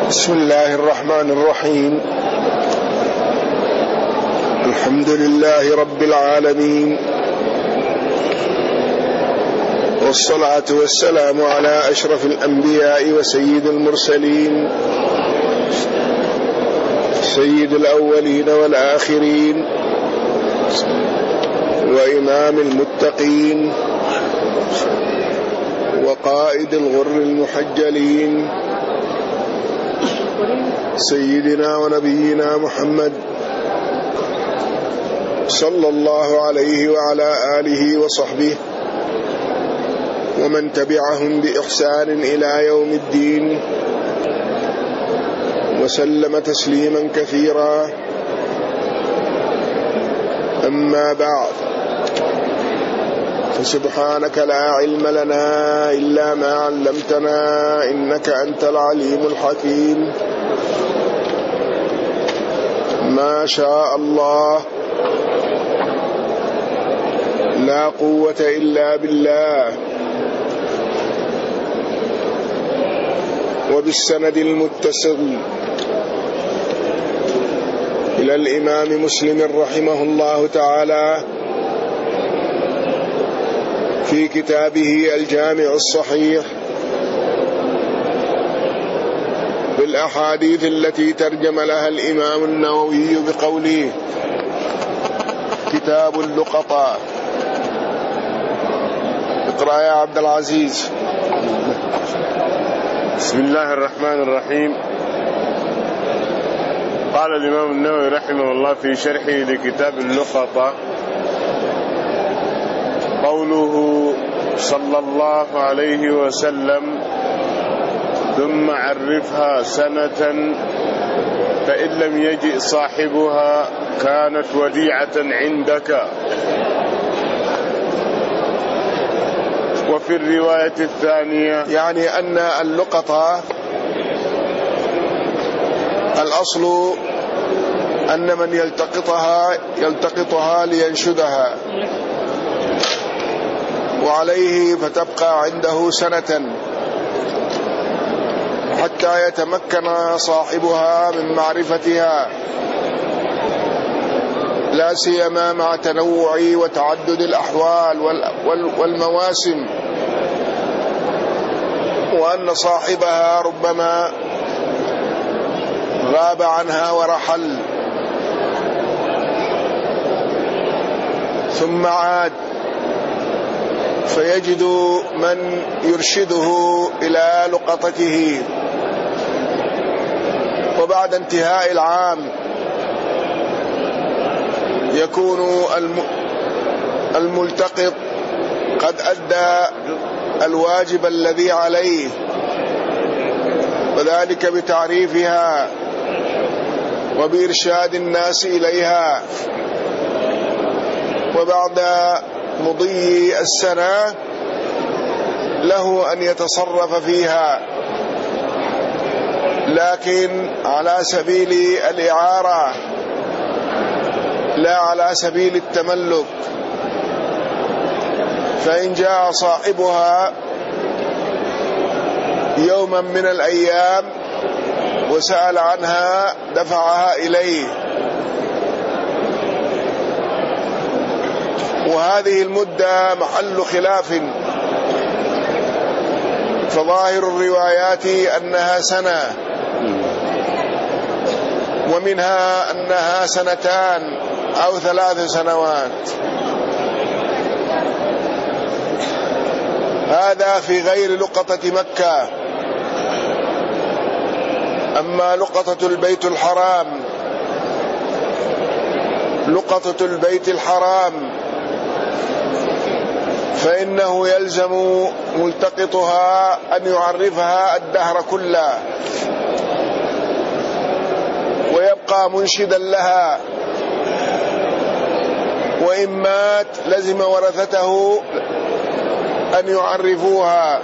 بسم الله الرحمن الرحيم. الحمد لله رب العالمين، والصلاة والسلام على أشرف الأنبياء وسيد المرسلين، سيد الأولين والآخرين، وإمام المتقين، وقائد الغر المحجلين، سيدنا ونبينا محمد صلى الله عليه وعلى آله وصحبه ومن تبعهم بإحسان إلى يوم الدين، وسلم تسليما كثيرا. أما بعد، فسبحانك لا علم لنا إلا ما علمتنا، إنك أنت العليم الحكيم. ما شاء الله، لا قوة إلا بالله. وبالسند المتصل إلى الإمام مسلم رحمه الله تعالى في كتابه الجامع الصحيح بالأحاديث التي ترجم لها الإمام النووي بقوله: كتاب اللقطاء. اقرأ يا عبد العزيز. بسم الله الرحمن الرحيم. قال الإمام النووي رحمه الله في شرحه لكتاب اللقطاء: قوله صلى الله عليه وسلم: ثم عرفها سنة، فإن لم يجئ صاحبها كانت وديعة عندك. وفي الرواية الثانية يعني أن اللقطة الأصل أن من يلتقطها لينشدها، وعليه فتبقى عنده سنة حتى يتمكن صاحبها من معرفتها، لا سيما مع تنوع وتعدد الأحوال والمواسم، وأن صاحبها ربما غاب عنها ورحل ثم عاد، فيجد من يرشده إلى لقطته. وبعد انتهاء العام يكون الملتقط قد أدى الواجب الذي عليه، وذلك بتعريفها وبإرشاد الناس إليها. وبعد مضي السنة له أن يتصرف فيها، لكن على سبيل الإعارة لا على سبيل التملك. فإن جاء صاحبها يوما من الأيام وسأل عنها دفعها إليه، وهذه المدة محل خلاف، فظاهر الروايات أنها سنة، ومنها أنها سنتان أو 3 سنوات. هذا في غير لقطة مكة. أما لقطة البيت الحرام، لقطة البيت الحرام فإنه يلزم ملتقطها أن يعرفها الدهر كله، ويبقى منشدا لها، وإن مات لزم ورثته أن يعرفوها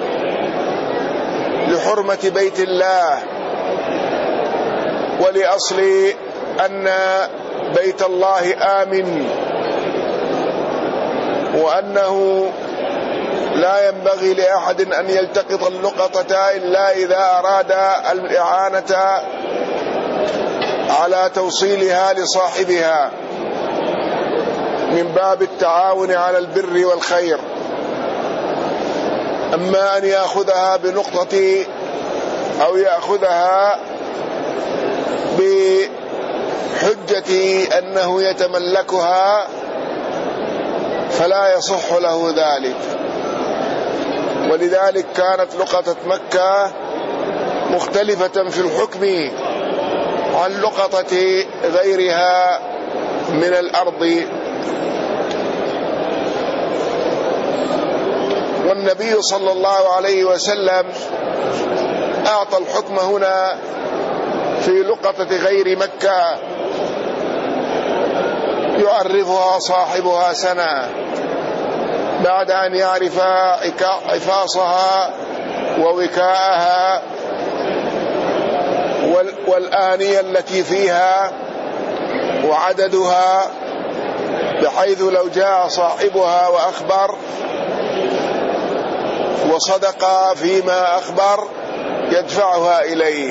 لحرمة بيت الله، ولأصل أن بيت الله آمن، وأنه لا ينبغي لأحد أن يلتقط اللقطة إلا إذا أراد الإعانة على توصيلها لصاحبها من باب التعاون على البر والخير. أما أن يأخذها بنقطة أو يأخذها بحجة أنه يتملكها فلا يصح له ذلك. ولذلك كانت لقطة مكة مختلفة في الحكم عن لقطة غيرها من الأرض. والنبي صلى الله عليه وسلم أعطى الحكم هنا في لقطة غير مكة يعرفها صاحبها سنة بعد أن يعرف عفاصها ووكاءها والآنية التي فيها وعددها، بحيث لو جاء صاحبها وأخبر وصدق فيما أخبر يدفعها إليه.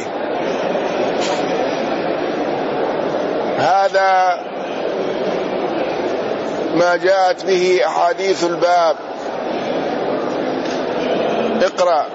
هذا ما جاءت به أحاديث الباب. اقرأ.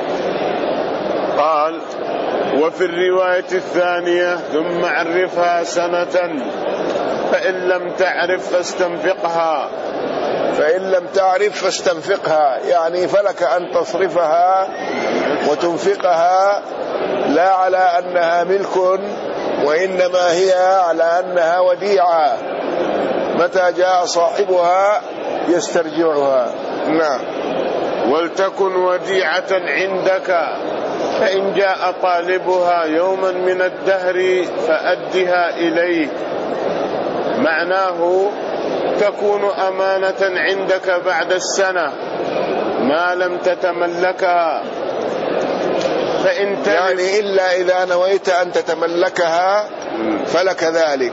قال: وفي الرواية الثانية: ثم عرفها سنة فإن لم تعرف فاستنفقها. فإن لم تعرف فاستنفقها، يعني فلك أن تصرفها وتنفقها لا على أنها ملك، وإنما هي على أنها وديعة، متى جاء صاحبها يسترجعها. نعم. ولتكن وديعة عندك، فإن جاء طالبها يوما من الدهر فأدها إليه. معناه تكون أمانة عندك بعد السنة ما لم تتملكها، فإن يعني إلا إذا نويت أن تتملكها فلك ذلك.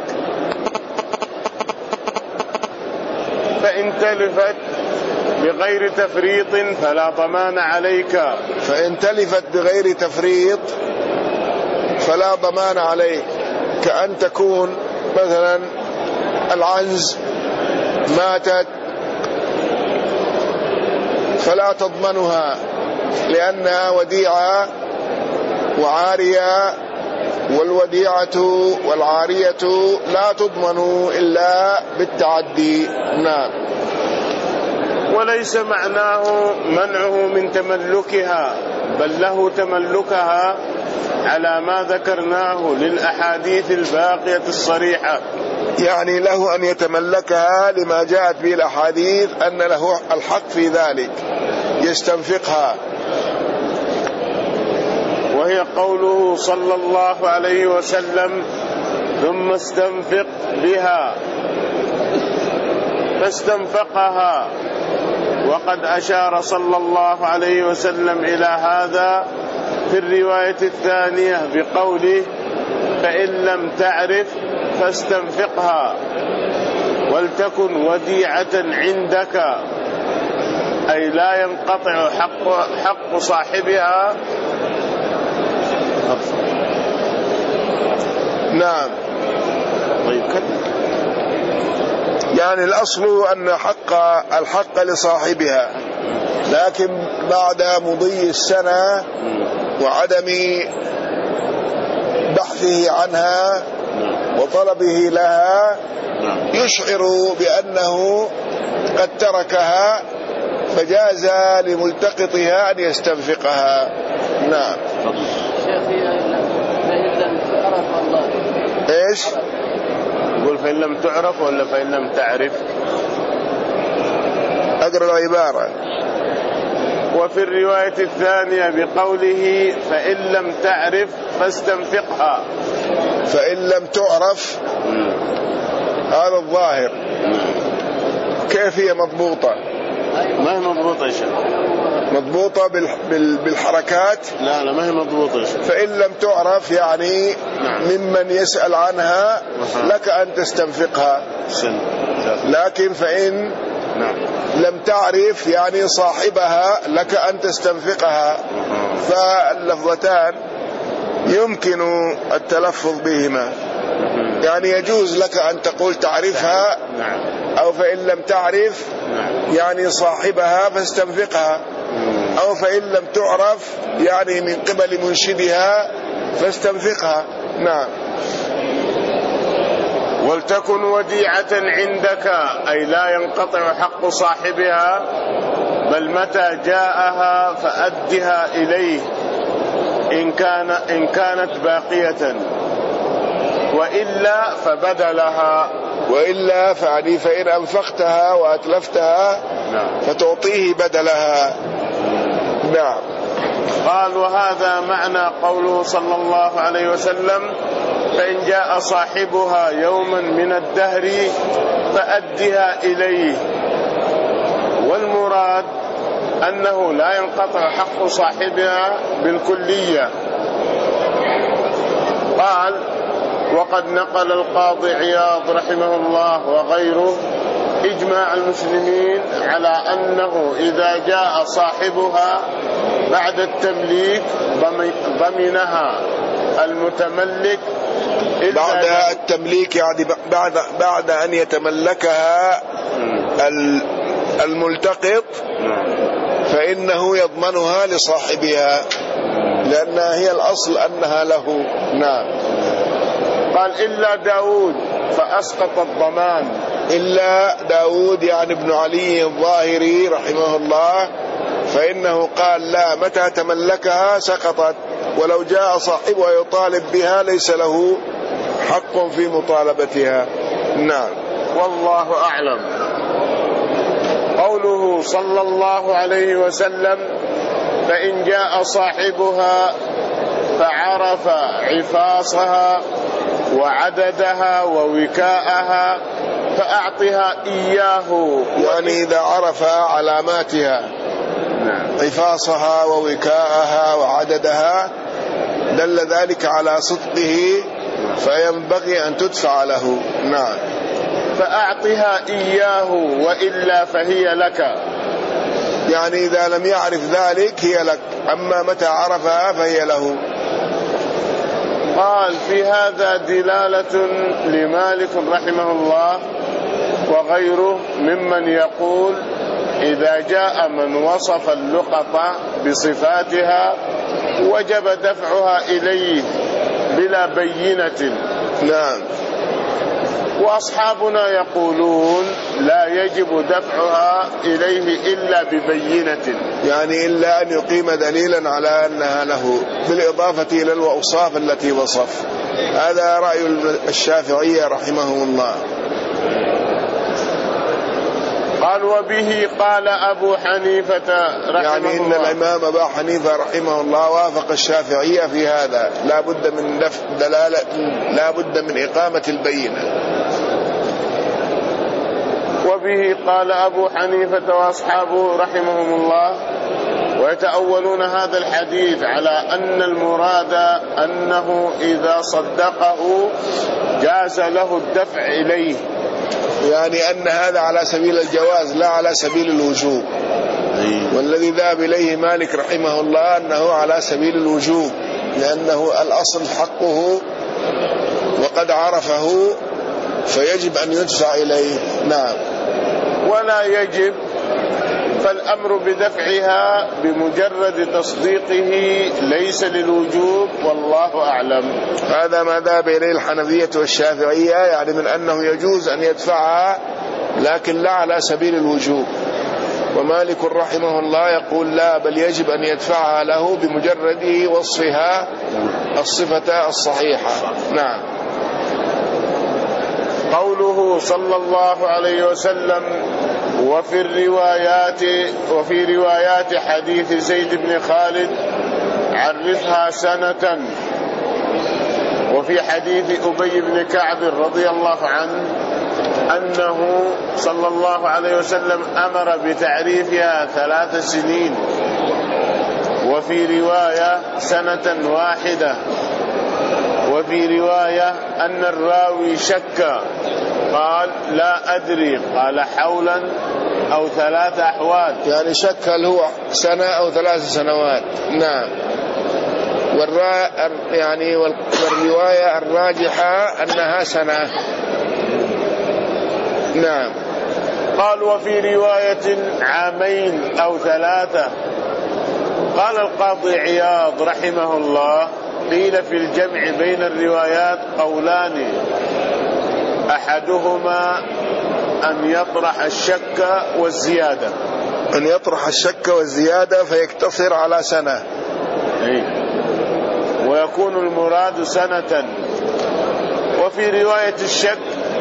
فإن تلفت بغير تفريط فلا ضمان عليك. فإن تلفت بغير تفريط فلا ضمان عليك، كأن تكون مثلا العنز ماتت فلا تضمنها لأنها وديعة وعارية، والوديعة والعارية لا تضمن إلا بالتعدي. نعم. وليس معناه منعه من تملكها، بل له تملكها على ما ذكرناه للأحاديث الباقية الصريحة. يعني له أن يتملكها لما جاءت به الأحاديث أن له الحق في ذلك، يستنفقها. وهي قوله صلى الله عليه وسلم: ثم استنفق بها، فاستنفقها. وقد أشار صلى الله عليه وسلم إلى هذا في الرواية الثانية بقوله: فإن لم تعرف فاستنفقها، ولتكن وديعة عندك، أي لا ينقطع حق صاحبها. نعم. يعني الأصل أن الحق لصاحبها، لكن بعد مضي السنة وعدم بحثه عنها وطلبه لها يشعر بأنه قد تركها، فجاز لملتقطها أن يستنفقها. نعم. ايش؟ يقول فإن لم تعرف ولا فإن لم تعرف؟ أقرأ العبارة. وفي الرواية الثانية بقوله: فإن لم تعرف فاستنفقها. فإن لم تعرف هذا الظاهر. كيف هي مضبوطة؟ ما هي مضبوطة يا شيخ. مضبوطة بالحركات؟ لا ما هي مضبوطة يا شيخ. فإن لم تعرف يعني ممن يسأل عنها لك أن تستنفقها، لكن فإن نعم. لم تعرف يعني صاحبها لك أن تستنفقها، فاللفظتان يمكن التلفظ بهما، يعني يجوز لك أن تقول تعرفها، أو فإن لم تعرف يعني صاحبها فاستنفقها، أو فإن لم تعرف يعني من قبل منشدها فاستنفقها. نعم. ولتكن وديعة عندك، أي لا ينقطع حق صاحبها، بل متى جاءها فأدها إليه إن كانت باقية، وإلا فبدلها. وإلا فعني فإن أنفقتها وأتلفتها فتعطيه بدلها. نعم. قال: وهذا معنى قوله صلى الله عليه وسلم: فإن جاء صاحبها يوما من الدهر فأدها إليه. والمراد أنه لا ينقطع حق صاحبها بالكلية. قال: وقد نقل القاضي عياض رحمه الله وغيره إجماع المسلمين على أنه إذا جاء صاحبها بعد التمليك ضمنها المتملك. بعد التمليك يعني بعد أن يتملكها الملتقط، فإنه يضمنها لصاحبها، لأنها هي الأصل أنها له. نعم. قال: إلا داود فأسقط الضمان. إلا داود يعني ابن علي الظاهري رحمه الله، فإنه قال: لا، متى تملكها سقطت، ولو جاء صاحبها يطالب بها ليس له حق في مطالبتها. نعم. والله أعلم. قوله صلى الله عليه وسلم: فإن جاء صاحبها فعرف عفاصها وعددها ووكاءها فأعطها إياه. يعني إذا عرف علاماتها، عفاصها ووكاءها وعددها، دل ذلك على صدقه، فينبغي أن تدفع له. نعم. فأعطها إياه وإلا فهي لك. يعني إذا لم يعرف ذلك هي لك، أما متى عرفها فهي له. قال: في هذا دلالة لمالك رحمه الله وغيره ممن يقول: إذا جاء من وصف اللقطة بصفاتها وجب دفعها إليه بلا بينة. نعم. وأصحابنا يقولون: لا يجب دفعها إليه إلا ببينة، يعني إلا أن يقيم دليلا على أنها له، بالإضافة إلى الأوصاف التي وصف. هذا رأي الشافعية رحمه الله. قال: وبه قال أبو حنيفة رحمه يعني إن الله. الإمام أبا حنيفة رحمه الله وافق الشافعية في هذا، لا بد من دفع دلالة، لا بد من إقامة البينة. وبه قال أبو حنيفة وأصحابه رحمهم الله، ويتأولون هذا الحديث على أن المراد أنه إذا صدقه جاز له الدفع إليه، يعني أن هذا على سبيل الجواز لا على سبيل الوجوب. والذي ذهب إليه مالك رحمه الله أنه على سبيل الوجوب، لأنه الأصل حقه وقد عرفه فيجب أن يدفع إليه. نعم. ولا يجب، فالأمر بدفعها بمجرد تصديقه ليس للوجوب، والله أعلم. هذا ما ذهب إليه الحنفية والشافعية، يعني من أنه يجوز أن يدفعها لكن لا على سبيل الوجوب. ومالك رحمه الله يقول: لا، بل يجب أن يدفعها له بمجرد وصفها الصفة الصحيحة. نعم. قوله صلى الله عليه وسلم: وفي روايات حديث زيد بن خالد عرفها سنة. وفي حديث أبي بن كعب رضي الله عنه أنه صلى الله عليه وسلم أمر بتعريفها 3 سنين، وفي رواية 1 واحدة، وفي رواية أن الراوي شك قال: لا أدري، قال: حولا أو 3 أحوال. يعني شك هل هو سنة أو 3 سنوات. نعم. والرواية الراجحة أنها سنة. نعم. قال وفي رواية 2 أو 3. قال القاضي عياض رحمه الله قيل في الجمع بين الروايات قولان، أحدهما أن يطرح الشك والزيادة، أن يطرح الشك والزيادة فيقتصر على سنة، ويكون المراد سنة. وفي رواية الشك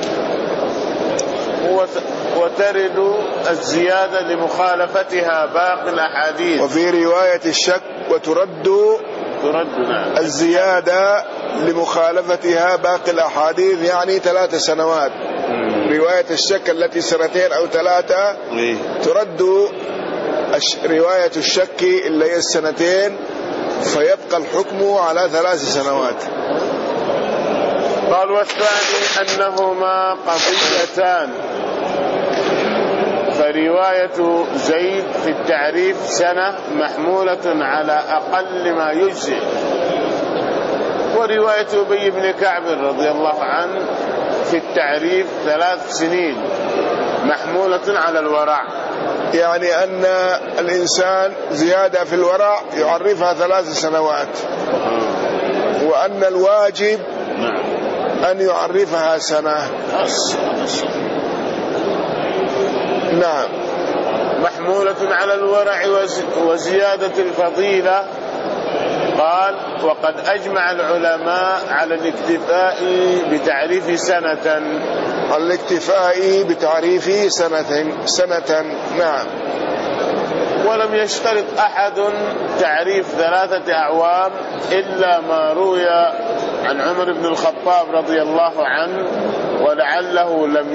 وترد الزيادة لمخالفتها باقي الأحاديث. وفي رواية الشك وترد الزيادة لمخالفتها باقي الأحاديث، يعني 3 سنوات. رواية الشك التي 2 أو 3 ترد رواية الشك اللي هي 2، فيبقى الحكم على 3 سنوات. قال والثاني أنهما قضيتان، فرواية زيد في التعريف سنة محمولة على أقل ما يجزئ، ورواية أبي بن كعب رضي الله عنه في التعريف 3 سنين محمولة على الورع. يعني أن الإنسان زيادة في الورع يعرفها 3 سنوات، وأن الواجب أن يعرفها سنة. نعم. محمولة على الورع وزيادة الفضيلة. قال وقد أجمع العلماء على الاكتفاء بتعريف سنة. الاكتفاء بتعريف سنة. نعم. ولم يشترط أحد تعريف 3 أعوام إلا ما روي عن عمر بن الخطاب رضي الله عنه، ولعله لم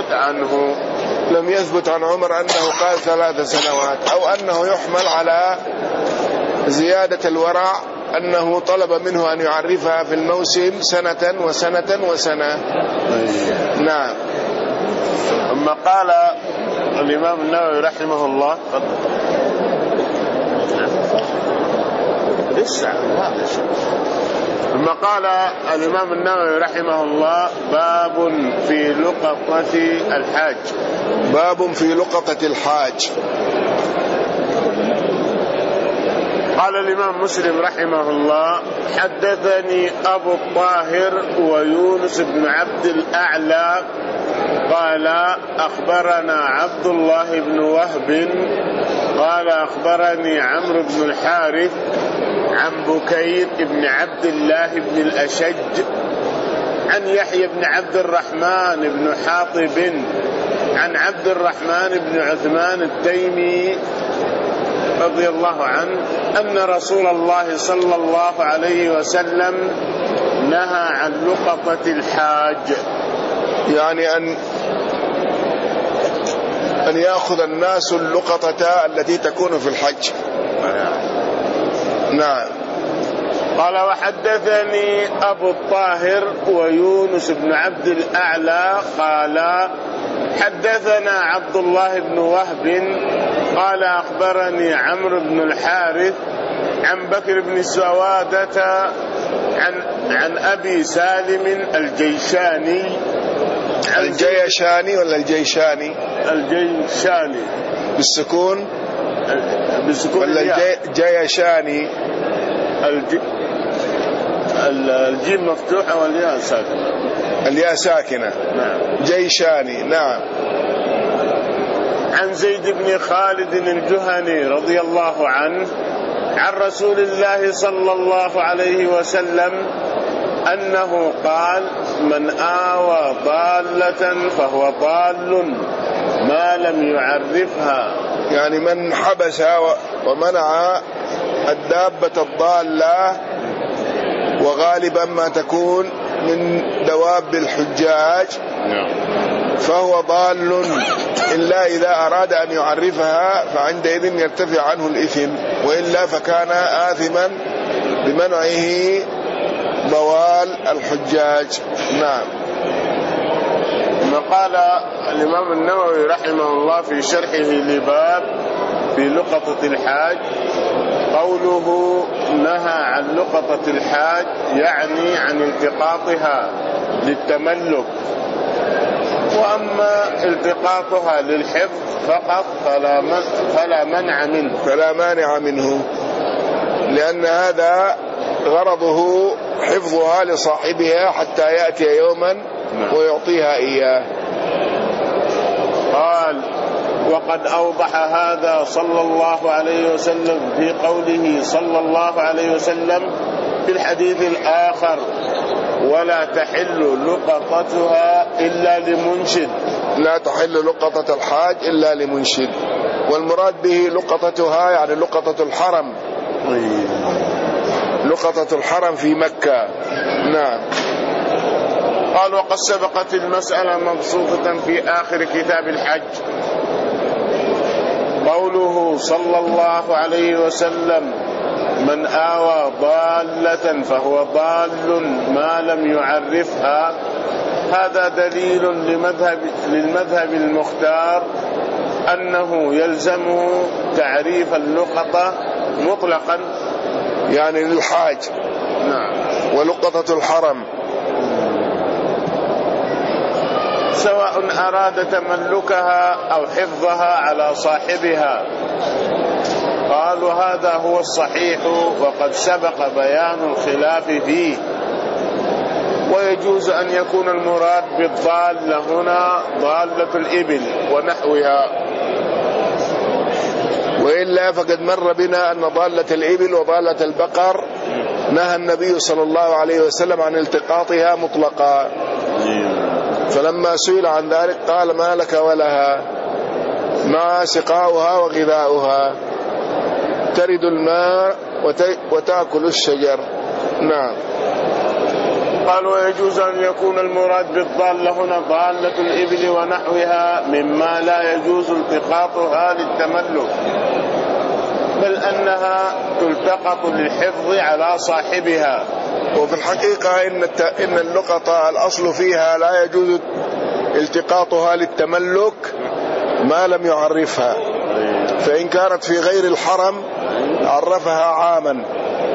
يثبت عن عمر أنه قال 3 سنوات، أو أنه يحمل على زيادة الورع أنه طلب منه أن يعرفها في الموسم 1 وسنة وسنة. نعم. أما قال الإمام النووي رحمه الله ثم قال الإمام النووي رحمه الله باب في لقطة الحاج. باب في لقطة الحاج. قال الإمام مسلم رحمه الله حدثني أبو الطاهر ويونس بن عبد الأعلى قال أخبرنا عبد الله بن وهب قال أخبرني عمرو بن الحارث عن بكير بن عبد الله بن الأشج عن يحيى بن عبد الرحمن بن حاطب عن عبد الرحمن بن عثمان التيمي رضي الله عنه أن رسول الله صلى الله عليه وسلم نهى عن لقطة الحاج، يعني أن يأخذ الناس اللقطة التي تكون في الحج. نعم. قال وحدثني أبو الطاهر ويونس بن عبد الأعلى قال حدثنا عبد الله بن وهب قال أخبرني عمرو بن الحارث عن بكر بن سوادة عن أبي سالم الجيشاني. الجيشاني ولا الجيشاني؟ الجيشاني بالسكون ولا جيشاني؟ الجيم مفتوحة والياء ساكنة. الياء ساكنة. نعم. جيشاني. نعم. عن زيد بن خالد الجهني رضي الله عنه عن رسول الله صلى الله عليه وسلم أنه قال من آوى ضالة فهو ضال ما لم يعرفها، يعني من حبس ومنع الدابة الضالة، وغالبا ما تكون من دواب الحجاج، فهو ضال إلا إذا أراد أن يعرفها فعندئذ يرتفع عنه الإثم، وإلا فكان آثما بمنعه ضوال الحجاج. نعم. ثم ثم قال الإمام النووي رحمه الله في شرحه لباب في لقطة الحاج قوله نهى عن لقطة الحاج يعني عن التقاطها للتملك، وأما التقاطها للحفظ فقط فلا مانع منه، لأن هذا غرضه حفظها لصاحبها حتى يأتي يوما ويعطيها إياه. قال وقد أوضح هذا صلى الله عليه وسلم في قوله صلى الله عليه وسلم في الحديث الآخر ولا تحل لقطتها إلا لمنشد. لا تحل لقطة الحاج إلا لمنشد، والمراد به لقطتها يعني لقطة الحرم، لقطة الحرم في مكة. نعم. قال وقد سبقت المسألة مبسوطة في آخر كتاب الحج قوله صلى الله عليه وسلم من آوى ضالة فهو ضال ما لم يعرفها. هذا دليل للمذهب المختار أنه يلزمه تعريف اللقطة مطلقا يعني للحاج. نعم. ولقطة الحرم سواء أراد تملكها أو حفظها على صاحبها. قال وهذا هو الصحيح وقد سبق بيان الخلاف فيه. ويجوز أن يكون المراد بالضالة هنا ضالة الإبل ونحوها، وإلا فقد مر بنا أن ضالة الإبل وضالة البقر نهى النبي صلى الله عليه وسلم عن التقاطها مطلقا، فلما سئل عن ذلك قال ما لك ولها مع سقاؤها وغذاؤها ترد الماء وتأكل الشجر. نعم. قال ويجوز أن يكون المراد بالضالة هنا ضالة الإبل ونحوها مما لا يجوز التقاطها للتملك، بل أنها تلتقط للحفظ على صاحبها. وفي الحقيقة إن اللقطة الأصل فيها لا يجوز التقاطها للتملك ما لم يعرفها، فإن كانت في غير الحرم عرفها عاما،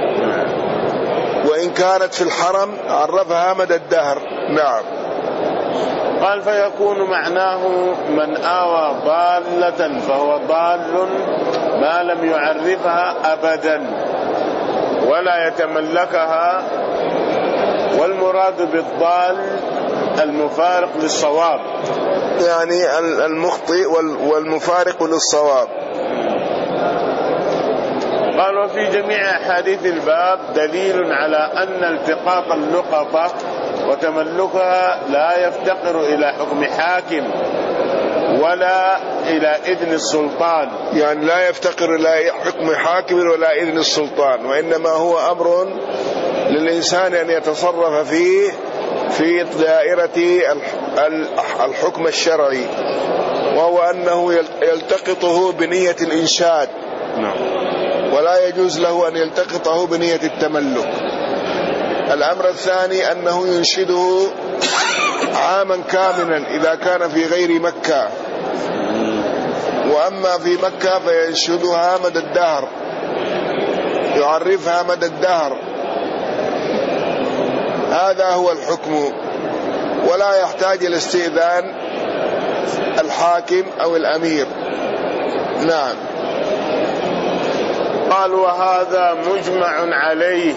وإن كانت في الحرم عرفها مدى الدهر. نعم. قال فيكون معناه من آوى ضالة فهو ضال ما لم يعرفها أبدا ولا يتملكها، والمراد بالضال المفارق للصواب، يعني المخطئ والمفارق للصواب. قال وفي جميع أحاديث الباب دليل على أن التقاط اللقطة وتملكها لا يفتقر إلى حكم حاكم ولا إلى إذن السلطان، يعني لا يفتقر إلى حكم حاكم ولا إذن السلطان، وإنما هو أمر للإنسان أن يتصرف فيه في دائرة الحكم الشرعي، وهو أنه يلتقطه بنية الإنشاد، ولا يجوز له أن يلتقطه بنية التملك. الأمر الثاني أنه ينشده عاما كاملا إذا كان في غير مكة، وأما في مكة فينشدها مدى الدهر، يعرفها مدى الدهر. هذا هو الحكم، ولا يحتاج إلى استئذان الحاكم أو الأمير. نعم. قال وهذا مجمع عليه،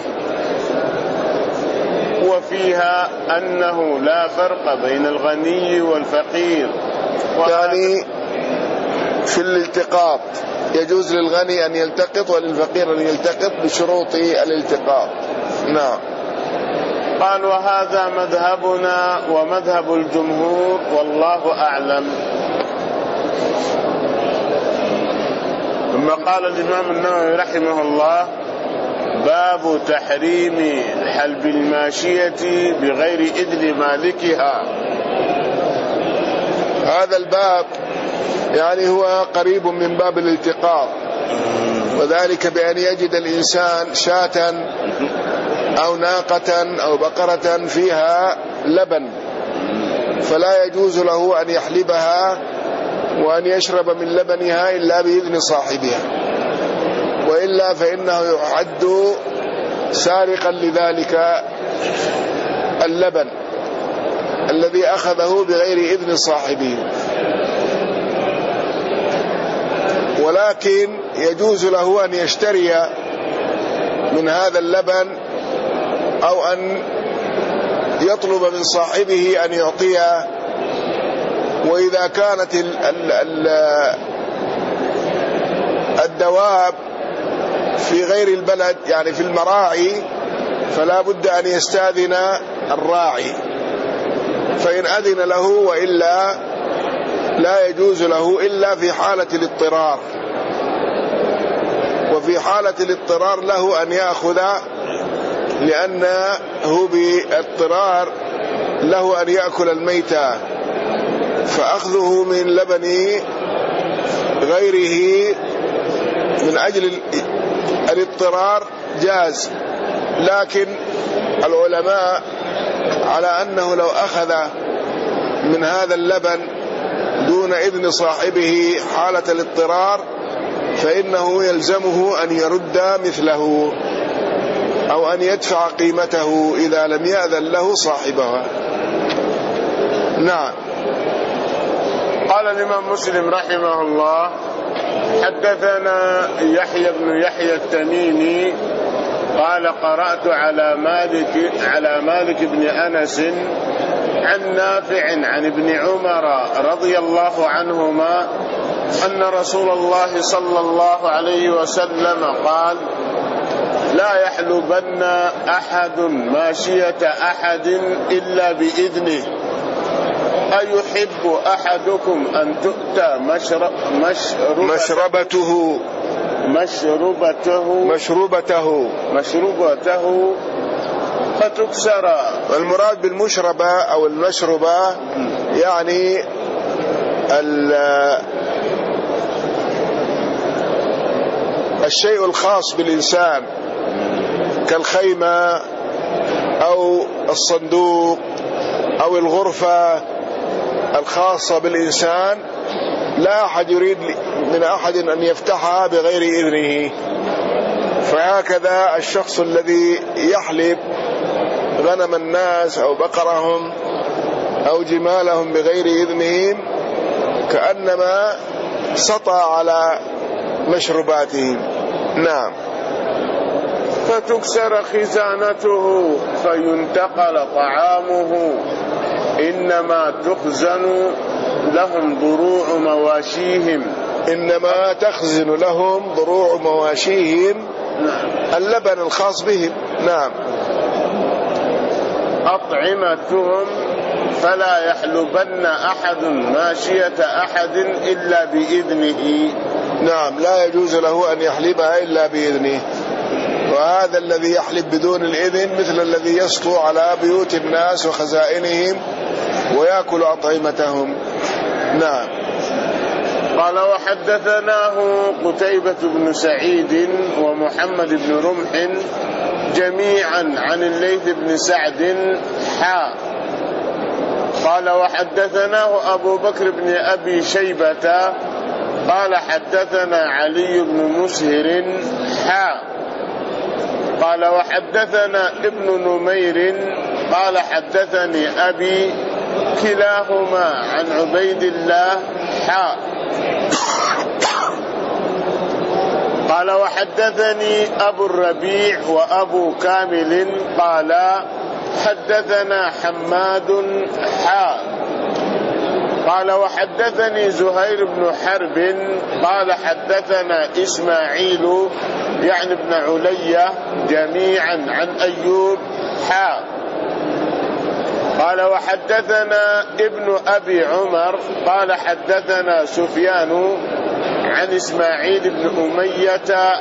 وفيها أنه لا فرق بين الغني والفقير. يعني في الالتقاط يجوز للغني أن يلتقط وللفقير أن يلتقط بشروط الالتقاط. نعم. قال وهذا مذهبنا ومذهب الجمهور والله أعلم. ثم قال الإمام النووي رحمه الله باب تحريم حلب الماشية بغير إذن مالكها. هذا الباب يعني هو قريب من باب الالتقاط، وذلك بأن يجد الإنسان شاة أو ناقة أو بقرة فيها لبن فلا يجوز له أن يحلبها وأن يشرب من لبنها إلا بإذن صاحبها، وإلا فإنه يعد سارقا لذلك اللبن الذي أخذه بغير إذن صاحبه. ولكن يجوز له أن يشتري من هذا اللبن أو أن يطلب من صاحبه أن يعطيه. وإذا كانت الدواب في غير البلد يعني في المراعي فلا بد أن يستأذن الراعي، فإن أذن له وإلا لا يجوز له إلا في حالة الاضطرار. وفي حالة الاضطرار له أن يأخذ، لأنه باضطرار له أن يأكل الميتة، فأخذه من لبن غيره من أجل الاضطرار جاز. لكن العلماء على أنه لو أخذ من هذا اللبن دون إذن صاحبه حالة الاضطرار فإنه يلزمه أن يرد مثله أو أن يدفع قيمته إذا لم يأذن له صاحبها. نعم. قال الإمام مسلم رحمه الله: حدثنا يحيى بن يحيى التميمي قال: قرأت على مالك بن أنس عن نافع عن ابن عمر رضي الله عنهما أن رسول الله صلى الله عليه وسلم قال: لا يحلبن أحد ماشية أحد إلا بإذنه، أيحب أحدكم أن تؤتى مشربته فتكسر. والمراد بالمشربة أو المشربة يعني الشيء الخاص بالإنسان كالخيمة أو الصندوق أو الغرفة الخاصة بالإنسان، لا أحد يريد من أحد أن يفتحها بغير إذنه. فهكذا الشخص الذي يحلب غنم الناس أو بقرهم أو جمالهم بغير إذنهم كأنما سطى على مشروباتهم. نعم. فتكسر خزانته فينتقل طعامه، إنما تخزن لهم ضروع مواشيهم. إنما تخزن لهم ضروع مواشيهم اللبن الخاص بهم. نعم. أطعمتهم فلا يحلبن أحد ماشية أحد إلا بإذنه. نعم، لا يجوز له أن يحلبها إلا بإذنه. وهذا الذي يحلب بدون الإذن مثل الذي يسطو على بيوت الناس وخزائنهم ويأكل أطعمتهم. نعم. قال: وحدثناه قتيبة بن سعيد ومحمد بن رمح جميعا عن الليث بن سعد قال: وحدثناه أبو بكر بن أبي شيبة قال: حدثنا علي بن مسهر قال: وحدثنا ابن نمير قال: حدثني أبي كلاهما عن عبيد الله قال: وحدثني أبو الربيع وأبو كامل قال: حدثنا حماد قال: وحدثني زهير بن حرب قال: حدثنا إسماعيل يعني ابن علية جميعا عن أيوب قال: وحدثنا ابن أبي عمر قال: حدثنا سفيان عن إسماعيل بن أمية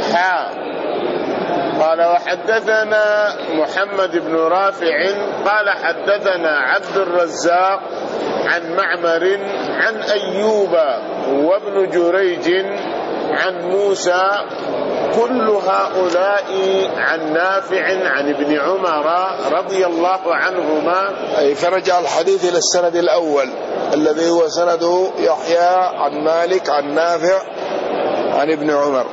قال: وحدثنا محمد بن رافع قال: حدثنا عبد الرزاق عن معمر عن أيوب وابن جريج عن موسى كل هؤلاء عن نافع عن ابن عمر رضي الله عنهما. أي فرجع الحديث إلى السند الأول الذي هو سند يحيى عن مالك عن نافع عن ابن عمر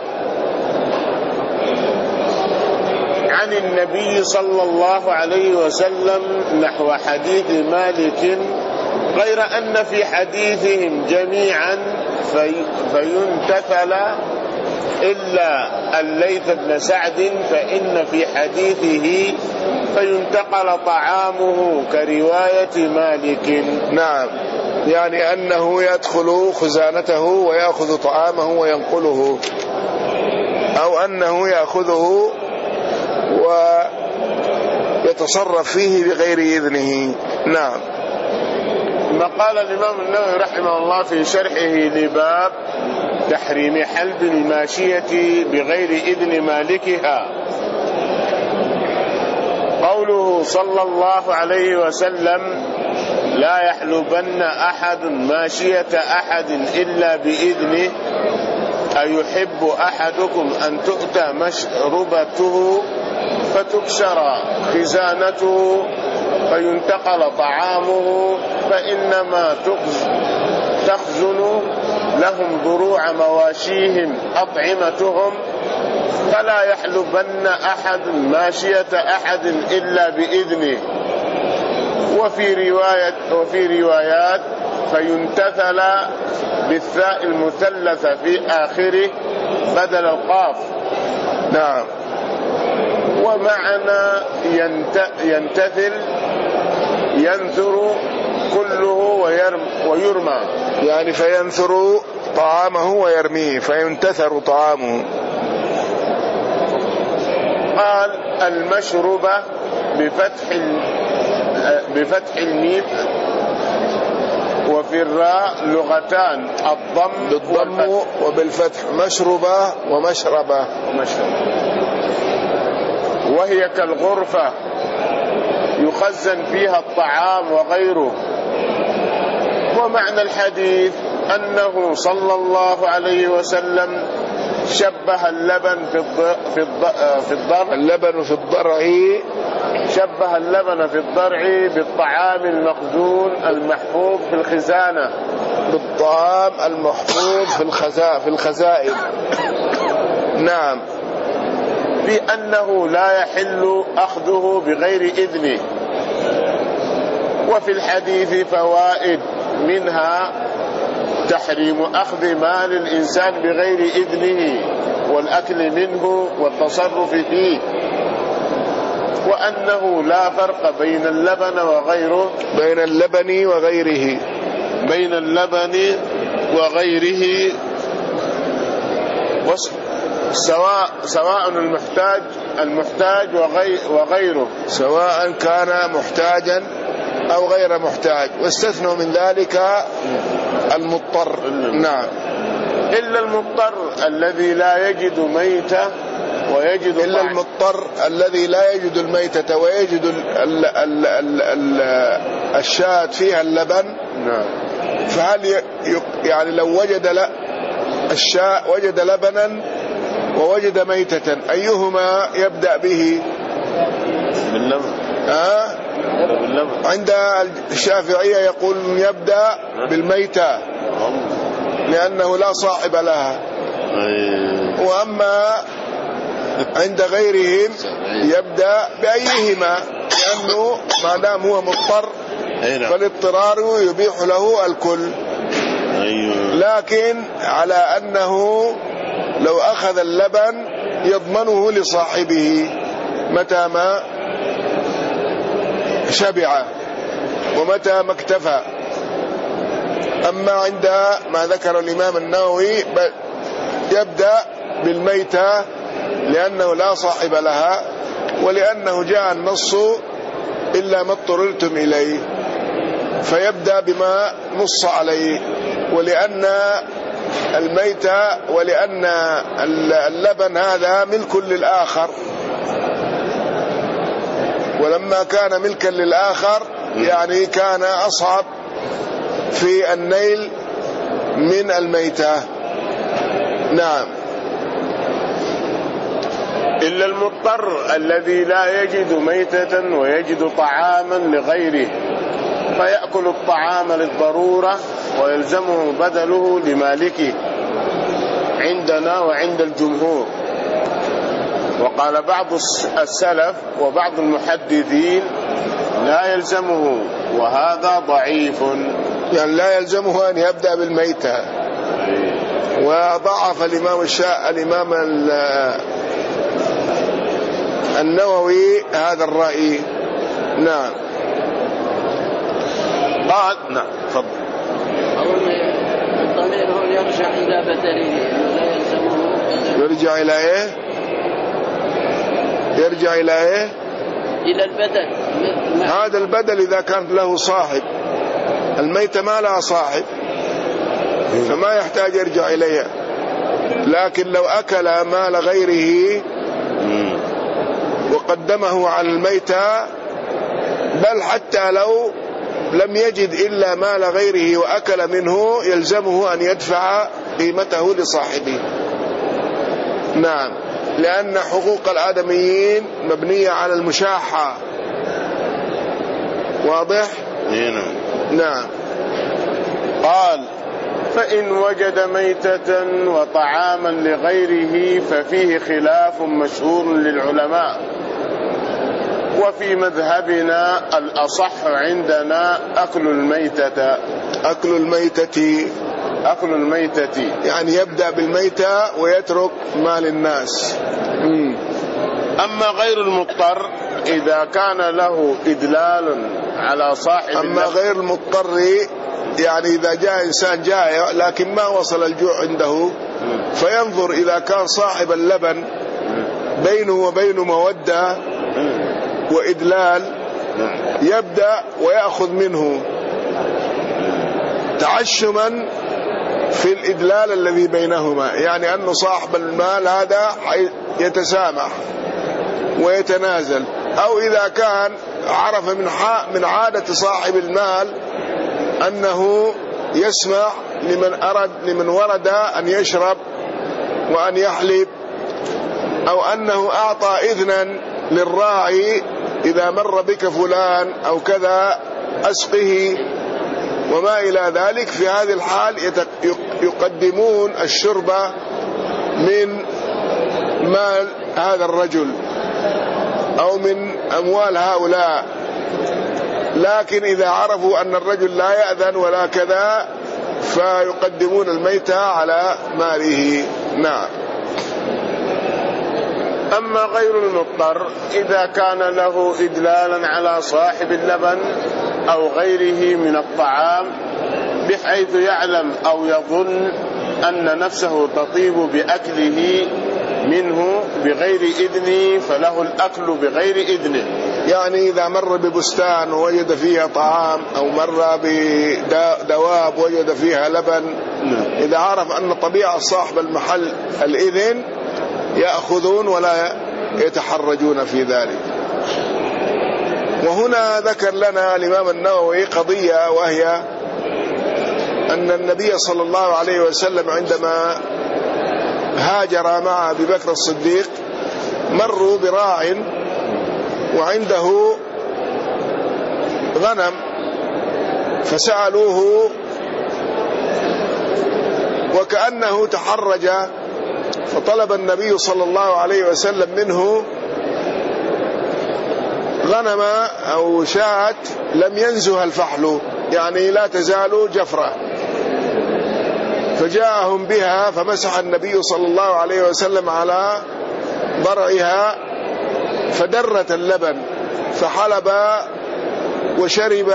عن النبي صلى الله عليه وسلم نحو حديث مالك، غير أن في حديثهم جميعا فينتثل إلا الليث بن سعد، فإن في حديثه فينتقل طعامه كرواية مالك. نعم، يعني أنه يدخل خزانته ويأخذ طعامه وينقله، أو أنه يأخذه ويتصرف فيه بغير إذنه. نعم. ما قال الإمام النووي رحمه الله في شرحه لباب تحريم حلب الماشية بغير إذن مالكها، قوله صلى الله عليه وسلم: لا يحلبن أحد ماشية أحد إلا بإذنه، أيحب أحدكم أن تؤتى مشربته فتكسر خزانته فينتقل طعامه، فإنما تخزن لهم ضروع مواشيهم أطعمة، فلا يحلبن أحد ماشية أحد إلا بإذنه. وفي روايات فينتثل بالثاء المثلثة في آخره بدل القاف. نعم. ومعنى ينتثل ينثر كله ويرمى، يعني فينثر طعامه ويرميه، فينتثر طعامه. قال: المشربة بفتح الميم وفي الراء لغتان، الضم بالضم وبالفتح، مشربة ومشربة. وهي كالغرفة يخزن فيها الطعام وغيره. ومعنى الحديث أنه صلى الله عليه وسلم شبه اللبن في الضرع، اللبن في الضرع، شبه اللبن في الضرع بالطعام المخزون المحفوظ في الخزانة، بالطعام المحفوظ في الخزائن. نعم. بأنه لا يحل أخذه بغير إذنه. وفي الحديث فوائد، منها تحريم أخذ مال الإنسان بغير إذنه والأكل منه والتصرف فيه، وأنه لا فرق بين اللبن وغيره، بين اللبن وغيره سواء المحتاج وغيره، سواء كان محتاجا أو غير محتاج، واستثنوا من ذلك المضطر. نعم. إلا المضطر الذي لا يجد ميتة ويجد إلا المضطر الذي لا يجد الميتة ويجد الشاة فيها اللبن. نعم. فهل يعني لو وجد الشاة وجد لبنا ووجد ميتة، أيهما يبدأ به؟ باللبن. عند الشافعية يقول يبدأ بالميتة لأنه لا صاحب لها، وأما عند غيرهم يبدأ بأيهما، لأنه ما دام هو مضطر فالاضطرار يبيح له الكل. لكن على أنه لو أخذ اللبن يضمنه لصاحبه متى ما شبع ومتى ما اكتفى. أما عند ما ذكر الإمام النووي يبدأ بالميتة لأنه لا صاحب لها، ولأنه جاء النص إلا ما اضطررتم إليه، فيبدأ بما نص عليه، ولأن الميتة ولأن اللبن هذا ملك للآخر، ولما كان ملكا للآخر يعني كان أصعب في النيل من الميتة. نعم. إلا المضطر الذي لا يجد ميتة ويجد طعاما لغيره فيأكل الطعام للضرورة ويلزمه بدله لمالكه عندنا وعند الجمهور. وقال بعض السلف وبعض المحدثين لا يلزمه، وهذا ضعيف، يعني لا يلزمه أن يبدأ بالميتة. وضعف الإمام النووي هذا الرأي. نعم. قال نعم تفضل. الضمير هو يرجع إلى بدله، لا يلزمه. يرجع إلى إيه؟ يرجع إلى إيه؟ إلى البدل. هذا البدل إذا كان له صاحب، الميتة ما لها صاحب فما يحتاج يرجع إليها. لكن لو أكل مال غيره وقدمه على الميتة، بل حتى لو لم يجد إلا مال غيره وأكل منه، يلزمه أن يدفع قيمته لصاحبه. نعم، لأن حقوق الآدميين مبنية على المشاحة. واضح؟ نعم. قال فإن وجد ميتة وطعاما لغيره ففيه خلاف مشهور للعلماء، وفي مذهبنا الأصح عندنا أكل الميتة. أكل الميتة يعني يبدأ بالميتة ويترك مال الناس. أما غير المضطر إذا كان له إدلال على صاحب أما غير المضطر يعني إذا جاء إنسان جائع لكن ما وصل الجوع عنده، فينظر إذا كان صاحب اللبن بينه وبينه مودة وإدلال، يبدأ ويأخذ منه تعشما في الإدلال الذي بينهما، يعني أن صاحب المال هذا يتسامح ويتنازل. أو إذا كان عرف من عادة صاحب المال أنه يسمح لمن ورد أن يشرب وأن يحلب، أو أنه أعطى إذنا للراعي إذا مر بك فلان أو كذا أسقه وما إلى ذلك، في هذه الحال يقدمون الشرب من مال هذا الرجل أو من أموال هؤلاء. لكن إذا عرفوا أن الرجل لا يأذن ولا كذا فيقدمون الميتة على ماله. نعم. أما غير المضطر إذا كان له إدلالا على صاحب اللبن أو غيره من الطعام بحيث يعلم أو يظن أن نفسه تطيب بأكله منه بغير إذنه، فله الأكل بغير إذنه. يعني إذا مر ببستان ووجد فيها طعام أو مر بدواب وجد فيها لبن، إذا عرف أن طبيعة صاحب المحل الإذن يأخذون ولا يتحرجون في ذلك. وهنا ذكر لنا الإمام النووي قضية، وهي أن النبي صلى الله عليه وسلم عندما هاجر مع أبي بكر الصديق مروا براع وعنده غنم، فسألوه وكأنه تحرج، فطلب النبي صلى الله عليه وسلم منه غنم أو شاة لم ينزها الفحل، يعني لا تزال جفرة، فجاءهم بها فمسح النبي صلى الله عليه وسلم على ضرعها فدرت اللبن، فحلب وشرب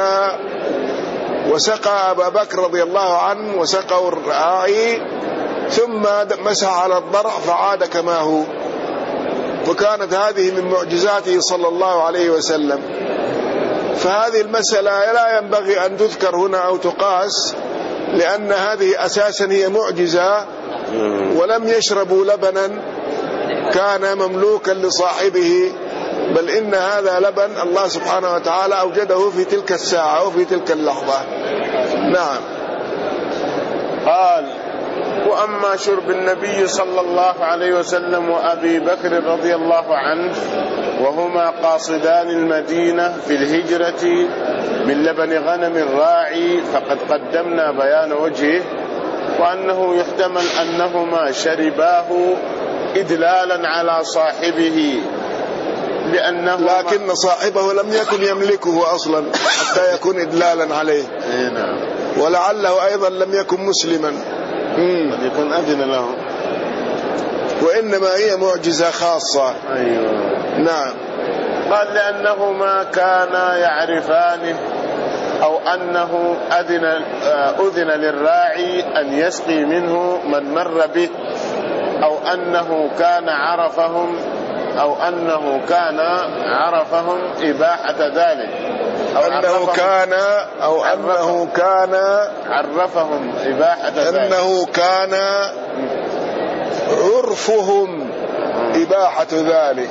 وسقى أبا بكر رضي الله عنه وسقوا الراعي، ثم مسح على الضرع فعاد كما هو. وكانت هذه من معجزاته صلى الله عليه وسلم. فهذه المسألة لا ينبغي أن تذكر هنا أو تقاس، لأن هذه أساسا هي معجزة، ولم يشربوا لبنا كان مملوكا لصاحبه، بل إن هذا لبن الله سبحانه وتعالى أوجده في تلك الساعة وفي تلك اللحظة. نعم. قال وأما شرب النبي صلى الله عليه وسلم وأبي بكر رضي الله عنه وهما قاصدان المدينة في الهجرة من لبن غنم الراعي فقد قدمنا بيان وجهه، وأنه يحتمل أنهما شرباه إدلالا على صاحبه لكن صاحبه لم يكن يملكه أصلا حتى يكون إدلالا عليه. ولعله أيضا لم يكن مسلما قد يكون أذن له، وإنما هي معجزة خاصة. أيوة. نعم. قال لأنهما كانا يعرفانه أو أنه أذن للراعي أن يسقي منه من مر به، أو أنه كان عرفهم إباحة ذلك، أنه كان عرفهم إباحة ذلك، أنه كان عرفهم إباحة ذلك.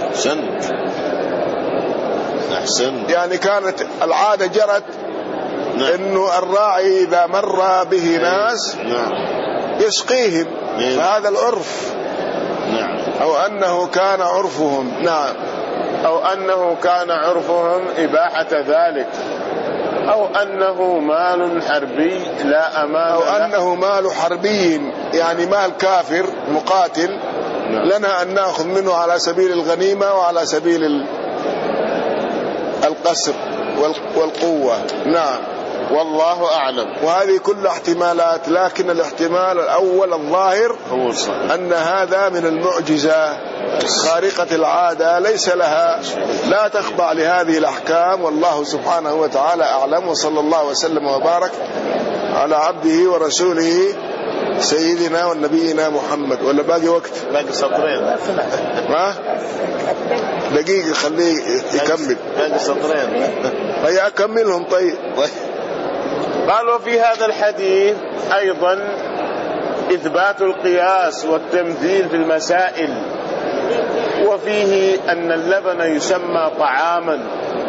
أحسن. يعني كانت العادة جرت إنه الراعي إذا مر به ناس يسقيهم، فهذا العرف. أو أنه كان عرفهم. نعم. أو أنه كان عرفهم إباحة ذلك، أو أنه مال حربي لا أمان أو له. أنه مال حربي، يعني مال كافر مقاتل لنا أن نأخذ منه على سبيل الغنيمة وعلى سبيل القسر والقوة. نعم. والله أعلم. وهذه كلها احتمالات، لكن الاحتمال الأول الظاهر أن هذا من المعجزة خارقة العادة، ليس لها، لا تخضع لهذه الأحكام. والله سبحانه وتعالى أعلم، وصلى الله وسلم وبارك على عبده ورسوله سيدنا ونبينا محمد. ولا باقي وقت؟ باقي سطرين. ما دقيقة خليه يكمل. باقي سطرين. هيا أكملهم. طيب. قال وفي هذا الحديث أيضا إثبات القياس والتمثيل في المسائل، وفيه أن اللبن يسمى طعاما،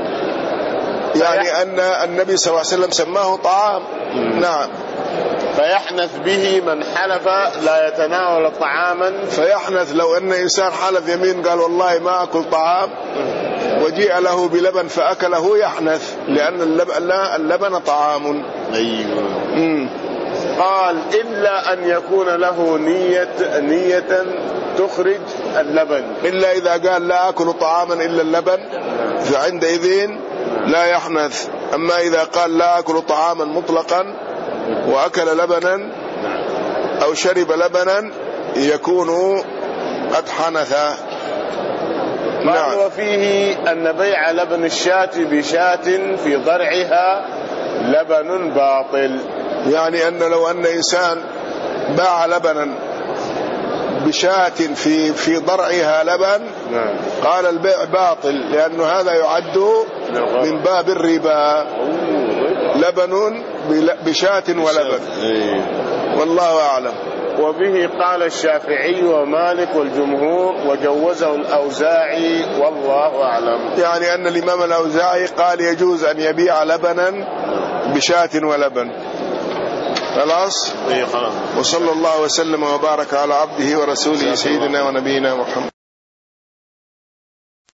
يعني أن النبي صلى الله عليه وسلم سماه طعام. نعم. فيحنث به من حلف لا يتناول طعاما. فيحنث لو أن إنسان حلف يمين قال والله ما أكل طعام وجيء له بلبن فأكله يحنث، لأن اللبن طعام. أيوة. قال إلا أن يكون له نية تخرج اللبن، إلا إذا قال لا أكل طعاما إلا اللبن فعندئذ لا يحنث. أما إذا قال لا أكل طعاما مطلقا وأكل لبنا أو شرب لبنا يكون قد حنث. نعم. وفيه أن بيع لبن الشاة بشاة في ضرعها لبن باطل، يعني أن لو أن إنسان باع لبنا بشاة في ضرعها لبن قال البيع باطل، لأن هذا يعد من باب الربا. لبن بشاة ولبن. والله أعلم. وبه قال الشافعي ومالك والجمهور وجوزه الأوزاعي والله أعلم. يعني أن الإمام الأوزاعي قال يجوز أن يبيع لبنا بشاة ولبن. خلاص. خلاص. وصلى الله وسلم وبارك على عبده ورسوله سيدنا ونبينا محمد.